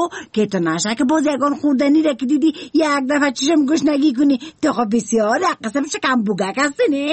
که تو نشه که باز یگان خوردنی را که دیدی یک دفعه چشم گشنگی کنی. تو خب بسیار قسم شکم بوگک هستی نه؟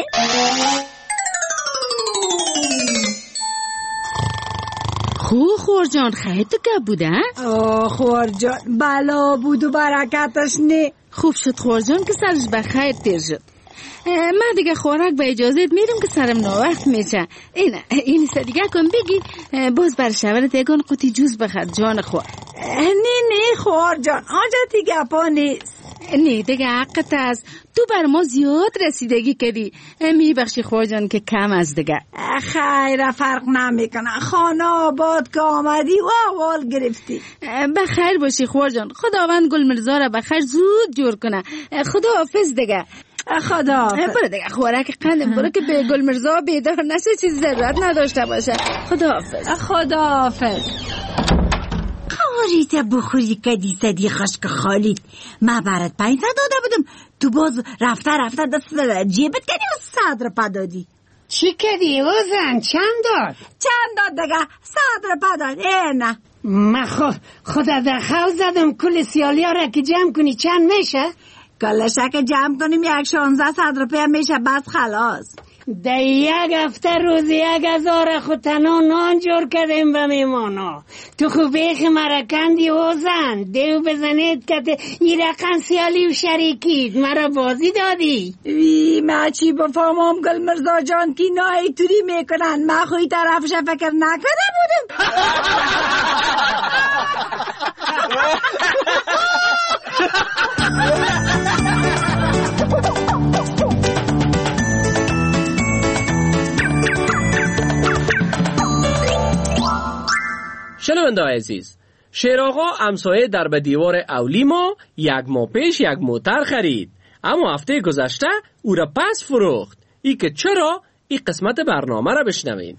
خور جان خیلی تو که بودن؟ خور جان بلا بود و برکتش نه. خوب شد خور جان که سرش بخیر تیر شد. من دیگه خوراک به اجازت میرم که سرم ناوقت میشه. این دیگه کن بگی باز بر شورت یگان قوطی جوز بخور جان خور. نه خور جان آنجا دیگه پا نیست. نه دیگه حقت است. تو بر ما زیاد رسیدگی کردی. میبخشی خور جان که کم از دیگه. خیر فرق نمیکنه. خانه آباد که آمدی و احوال گرفتی. بخیر باشی خور جان. خداوند گل مرزا را بخیر زود جور کنه. خدا حافظ دیگه. خدا برو دیگه خوراک قندم برو که به گل مرزا بیدار نشه چیز ضرورت نداشته باشه. خدا حافظ. خاریت بخوری کدی سدی خشک خالی. من برات 500 داده بودم تو باز رفته دست جیبت کردی و 100 رو پا دادی. چی کردی اوزن؟ چند داد دیگه 100 رو پا داد. نه من خدا در خو زدم کل سیالی ها را که جمع کنی چند میشه؟ کلشه که جمع کنیم 1600 روپیه میشه بس خلاص. در یک هفته روز 1000 خود تنها نان جور کردیم به میمانا. تو خوب بیخ مرکندی اوزن دیو بزنید که این رقم سیالی و شریکید مرا بازی دادی. وی ما چی بفهمم گل مرزا جان که نایی توری میکنن. من خوی طرفش فکر نکنه بودم. شنونده عزیز، شیر آقا همسایه در به دیوار اولی ما 1 ماه پیش 1 موتر خرید، اما هفته گذشته او را پس فروخت. ای که چرا؟ این قسمت برنامه را بشنوین.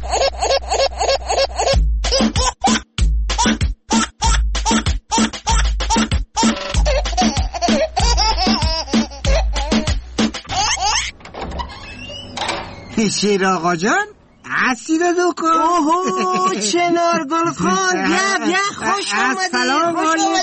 شیر آقا جان هستی دو کن. اوهو چنار گل خان بیا خوش آمدی. السلام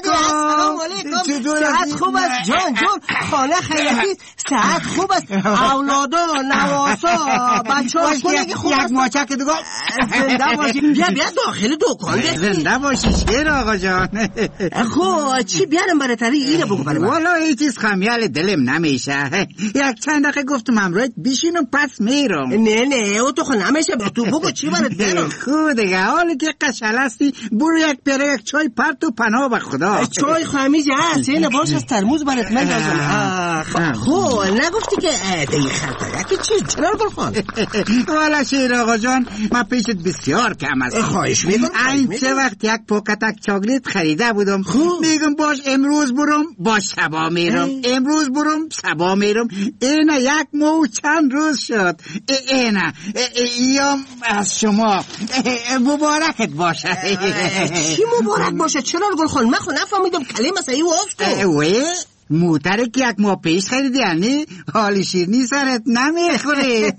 علیکم. صحت خوب است جان خانه خیلی صحت خوب است. اولادا نواسا بچه ها کنگی خوب است. یک ماچک دیگه زنده باشی. بیا داخل دکان زنده باشی شیر آقا جان. خب چی بیارم برای تری اینو بگو برای من. والا هیچ چیز خمیال دلم نمیشه. یک چند دقیقه گفتم همراهت بشینم پس میرم. نه او تو خود نمیشه. تو بگو چی برات بیارم. خود دیگه حالی که قشل هستی برو یک پیره یک چای پرت و پناه به خدا. چای خمیز هست اینه باش از ترموز برات من لازم. خب نگفتی که دیگه خلطه که چی چرا گل خان. والا شیر آقا جان من پیشت بسیار کم است. خواهش میکنم. این چه وقت یک پاکتک چاکلیت خریده بودم میگم باش امروز برم باش شبا میرم. امروز برم شبا میرم. اینه 1 ماه و چند روز شد. اینه یا از شما مبارکت باشه. چی مبارک باشه چرا گل خان؟ من خود نفهمیدم کلمه صحیح وافت. موتر که 1 ماه پیش خریدی یعنی حال شیرینی سرت نمیخوره.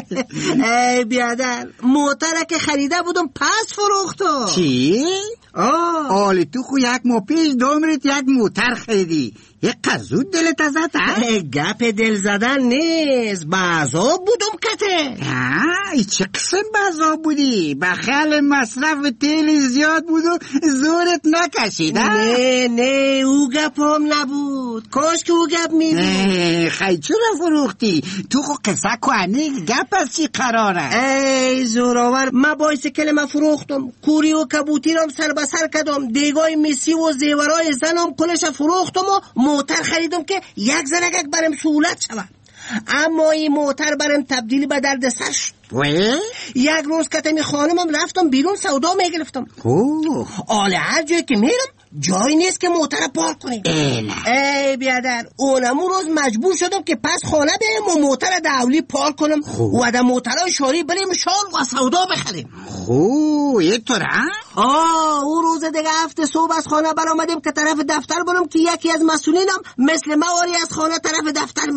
ای بیادر موتر که خریده بودم پس فروختم. چی؟ حالی تو خو 1 ماه پیش دومرت 1 موتر خریدی. یک قزود دلت ازت گپ دل زدن نیست. بعضا بودم کته. ای چه قسم بعضا بودی؟ بخیال مصرف تیل زیاد بود و زورت نکشید. نه او گپ هم نبود. کاش که او گپ میبود. خیلی چرا فروختی؟ تو خو قصه کنی گپ از چی قراره؟ ای زوراور من باعث کلمه فروختم. کوری و کبوتی رم سر بسر کدم. دیگای میسی و زیورای زنم کلش فروختم و موتر خریدم که یک زنگک برم سهولت شود. اما این موتر برم تبدیلی به درد سر شد. یک روز کتمی خانمم رفتم بیرون سودا میگرفتم. آله هر جایی که میرم جایی نیست که موتر پارک کنیم. ای بیادر اونمون روز مجبور شدم که پس خانه بریم و موتر دولی پارک کنم و در موترهای شاری بریم شال و سودا بخریم. یک طور اون روز دیگه هفته صبح از خانه برآمدیم که طرف دفتر برم که یکی از مسئولینم مثل مواری از خانه طرف دفتر میره.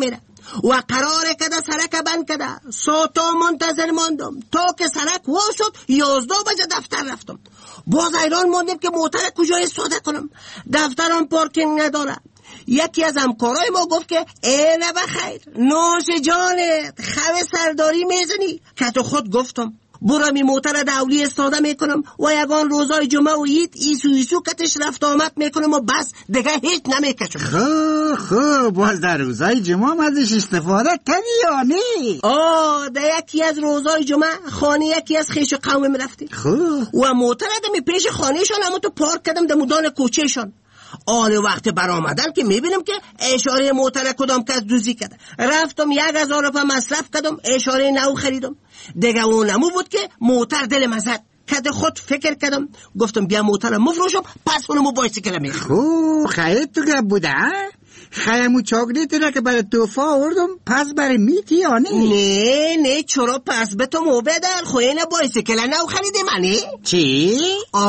و قرار کده سرک بند کده. ساعتا منتظر ماندم تا که سرک وا شد. 11 بجه دفتر رفتم. باز حیران ماندم که موتر کجا استفاده کنم. دفترم پارکینگ نداره. یکی از همکارای ما گفت که اینه بخیر نوش جانت خواه سرداری میزنی. که تو خود گفتم برم این موتر دولی استفاده میکنم و یگان روزای جمعه و عید ایسو کتش رفت آمد میکنم و بس دیگه هیچ نمیکشم. خوب باز در روزای جمعه هم ازش استفاده کنی یا نه؟ در یکی از روزای جمعه خانه یکی از خیش قوم رفتی. خوب و موتر دمی پیش خانهشان همون تو پارک کردم در مدان کوچهشان. آن وقت برآمدن که میبینم که اشاره موتر کدام کس دوزی کرده. رفتم 1000 روپیه مصرف کردم، اشاره نو خریدم. دیگه اون نمو بود که موتر دل مزد. کده خود فکر کردم گفتم بیا موتر مفروشم پس اونمو بایسیکل میخرم. خوب خیلی تو گپ بوده خیمو چاکلیت را که برای توفا آوردم پس برای میتی یا نه چرا پس به تو موبدر خوینه بایسیکل نو خریده منی؟ چی؟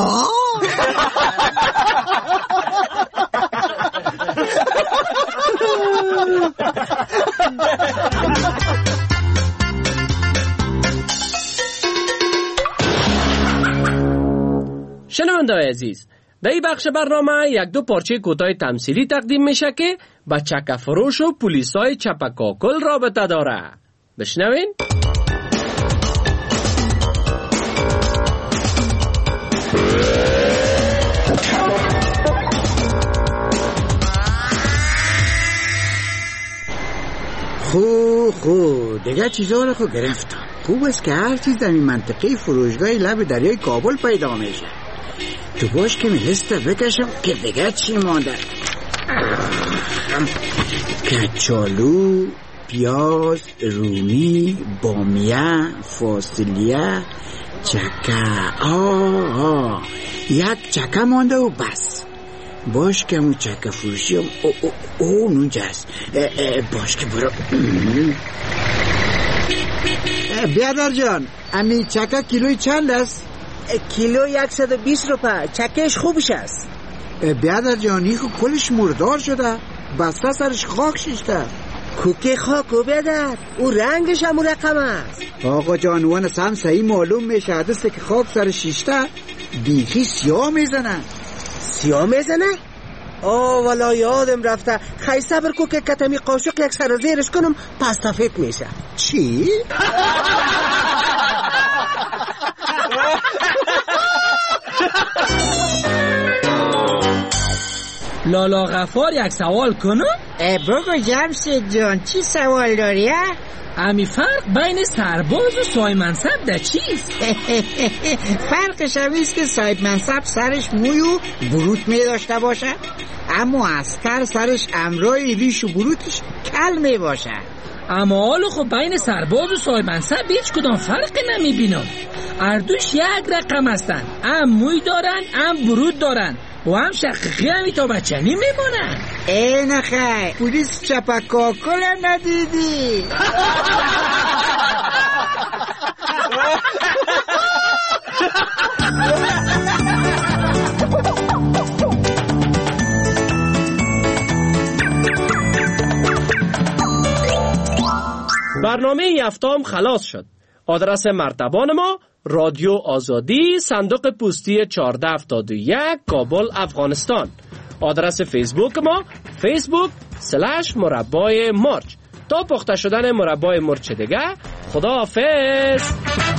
شنونده‌های عزیز، در این بخش برنامه 1-2 پارچه کوتاه تمثیلی تقدیم میشه که با چکه فروش و پلیسای چپکاکل رابطه داره. بشنوین. خوب دیگه چیزا رو خود گرفتم. خوب است که هر چیز در این منطقه فروشگاه لب دریای کابل پیدا میشه. تو باش که میلسته بکشم که دیگه چی مانده. کچالو، پیاز، رومی، بامیه، فاصلیه، چکه. یک چکه مانده و بس. باش که همون چکه فروشی هم اونجاست. باش که برو. بیادر جان امی چکه کیلوی چند است؟ کیلو 120 روپیه. چکش خوبش است. بیادر جان این خود کلش مردار شده، بسته سرش خاک شیشته. کوکه خاکو بیادر او رنگش همون رقم است. آقا جانوان هم صحیح معلوم میشه حدثه که خاک سرش شیشته بیخی سیاه میزنن. سیاه میزنه؟ والا یادم رفته. خیلی صبر کو که کتمی قاشق یک سر زیرش کنم پس تفیت میشه. چی؟ لالا غفار یک سوال کنم؟ بگو جمشید جان چی سوال داری؟ امی فرق بین سرباز و صاحب منصب در چیست؟ فرقش همیست که صاحب منصب سرش موی و بروت می داشته باشه، اما عسکر سرش امرای ریش و بروتش کل می باشه. اما حالا خب بین سرباز و صاحب منصب هیچ کدام فرقی نمی بینم. اردوش یک رقم هستن، هم موی دارن هم بروت دارن و هم شقیقی همی تا بچنی میمونن. این خیلی پولیس چپکاکل ندیدی؟ برنامه یفتام خلاص شد. آدرس مرتبان ما رادیو آزادی، صندوق پستی 1471 کابل افغانستان. آدرس فیسبوک ما facebook/مربای مرچ. تا پخته شدن مربای مرچ دیگه، خدا حافظ.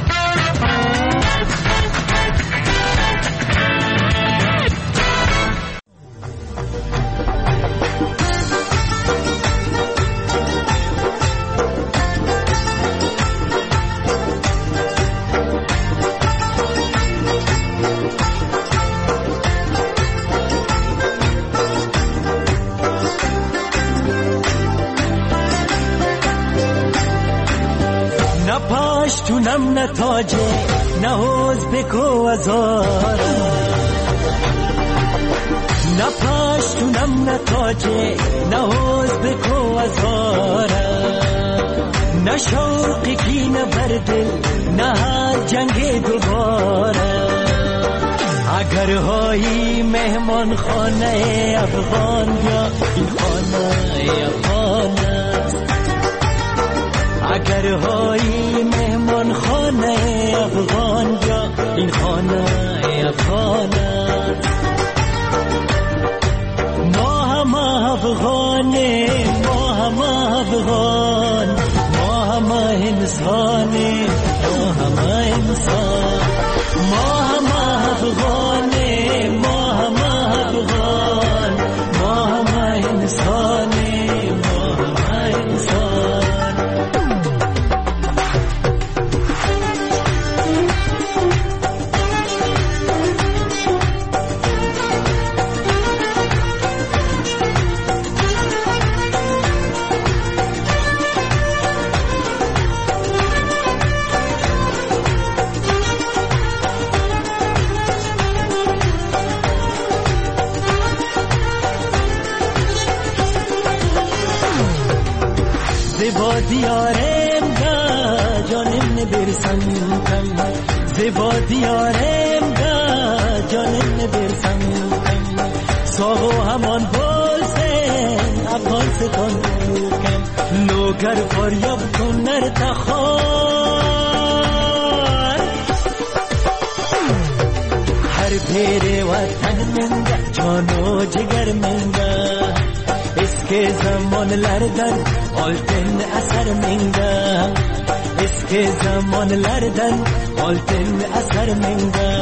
پاشتونم نه تاجه نه حوز بکو ازارم، نه پاشتونم نه تاجه نه حوز بکو ازارم، نه شوقی کی نه بردل نه جنگ دوباره. اگر هایی مهمان خانه افغان یا این خانه افغان است، اگر هایی مهمان خانه افغان جا این خانه افغان است. ما هم افغانیم، ما هم افغان، ما هم انسانیم، ما هم انسان. ما هم افغانیم، ما هم افغان، ما هم انسانیم، ما هم انسان. زیبا دیارم دا جانم نبرسم کم، زیبا دیارم دا جانم نبرسم کم. ساغو همان بولسن افغان ستان کم، لوگر فریاب کن نرتخار. هر پیر وطن منگه جانو جگر منگه، اسکه زمان لردن آلتن اثر منگه، اسکه زمان لردن آلتن اثر منگه.